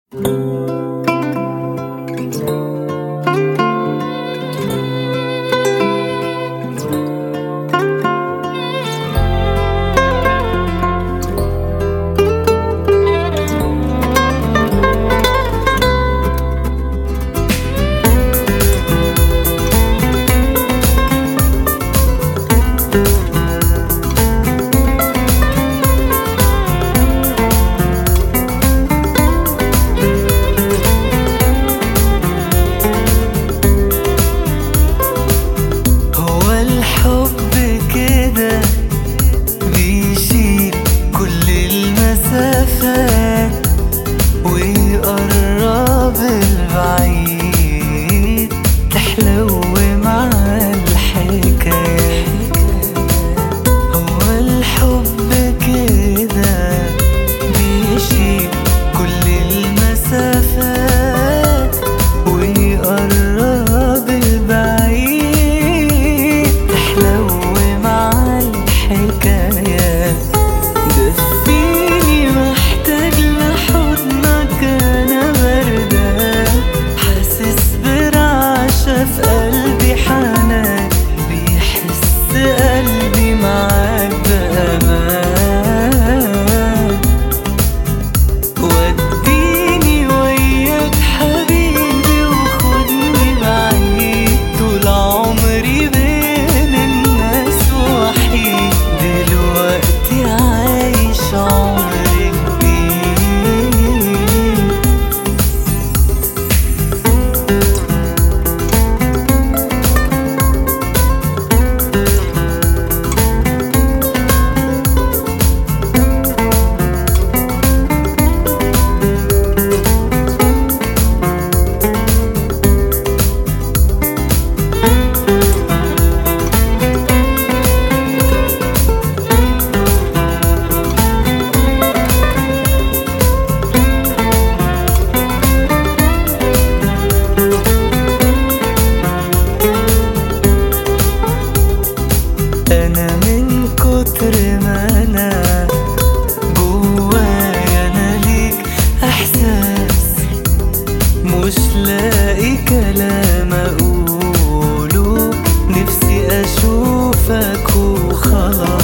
ويقرب البعيد تحلو مع الحكايات. هو الحب كده بيشيل كل المسافات ويقرب البعيد تحلو مع الحكايات. في قلبي حنان بيحس قلبي معاك بأمان. وديني وياك حبيبي وخدني بعيد طول عمري بين الناس وحيد. دلوقتي عايش عمري أنا من كتر ما أنا جوايا أنا ليك إحساس مش لاقي كلام أقوله. نفسي أشوفك وخلاص.